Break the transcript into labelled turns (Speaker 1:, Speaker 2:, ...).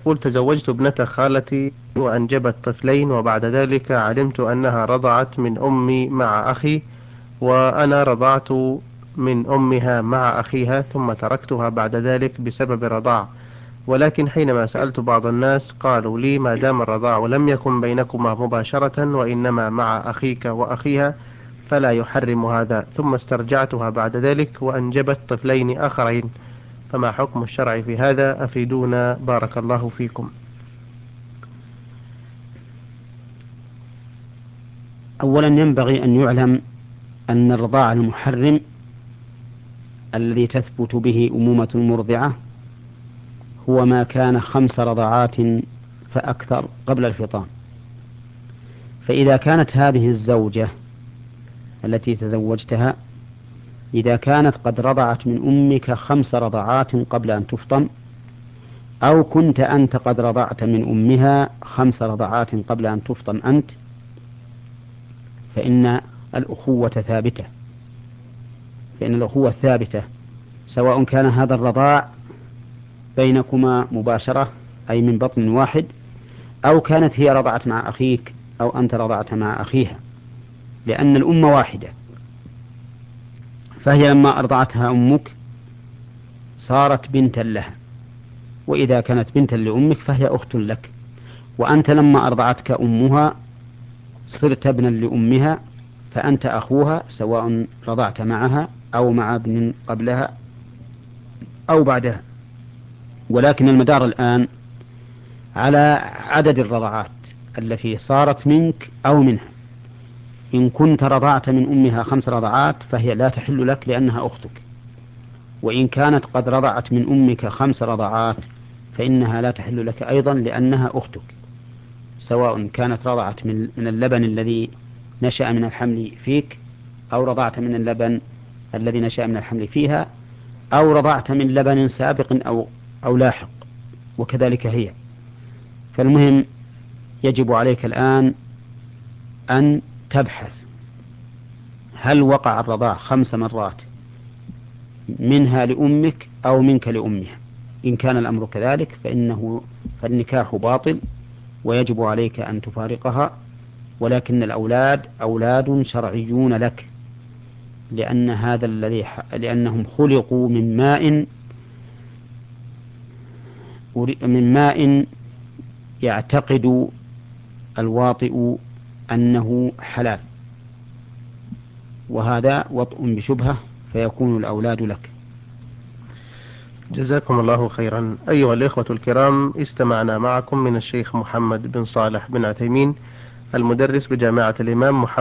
Speaker 1: يقول: تزوجت ابنة خالتي وأنجبت طفلين، وبعد ذلك علمت أنها رضعت من أمي مع أخي، وأنا رضعت من أمها مع أخيها، ثم تركتها بعد ذلك بسبب الرضاع. ولكن حينما سألت بعض الناس قالوا لي: ما دام الرضاع لم يكن بينكما مباشرة وإنما مع أخيك وأخيها فلا يحرم هذا. ثم استرجعتها بعد ذلك وأنجبت طفلين آخرين، فما حكم الشرع في هذا؟ أفيدونا بارك الله فيكم.
Speaker 2: أولا ينبغي أن يعلم أن الرضاع المحرم الذي تثبت به أمومة المرضعة هو ما كان 5 رضعات فأكثر قبل الفطام. فإذا كانت هذه الزوجة التي تزوجتها إذا كانت قد رضعت من أمك 5 رضعات قبل أن تفطم، أو كنت أنت قد رضعت من أمها 5 رضعات قبل أن تفطم أنت، فإن الأخوة ثابتة. فإن الأخوة ثابتة سواء كان هذا الرضاع بينكما مباشرة أي من بطن واحد، أو كانت هي رضعت مع أخيك أو أنت رضعت مع أخيها، لأن الأمة واحدة. فهي لما أرضعتها أمك صارت بنتا لها، وإذا كانت بنتا لأمك فهي أخت لك. وأنت لما أرضعتك أمها صرت ابنا لأمها، فأنت أخوها سواء رضعت معها أو مع ابن قبلها أو بعدها. ولكن المدار الآن على عدد الرضعات التي صارت منك أو منها. إن كنت رضعت من أمها 5 رضعات فهي لا تحل لك لأنها أختك، وإن كانت قد رضعت من أمك 5 رضعات فإنها لا تحل لك أيضا لأنها أختك، سواء كانت رضعت من اللبن الذي نشأ من الحمل فيك، أو رضعت من اللبن الذي نشأ من الحمل فيها، أو رضعت من لبن سابق أو لاحق، وكذلك هي. فالمهم يجب عليك الآن أن تبحث هل وقع الرضاع 5 مرات منها لأمك أو منك لأمها. إن كان الأمر كذلك فالنكاح باطل ويجب عليك أن تفارقها، ولكن الأولاد أولاد شرعيون لك، لأنهم خلقوا من ماء يعتقد الواطئ أنه حلال، وهذا وطء بشبهة فيكون الأولاد لك.
Speaker 1: جزاكم الله خيرا. أيها الإخوة الكرام، استمعنا معكم من الشيخ محمد بن صالح بن عثيمين، المدرس بجامعة الإمام محمد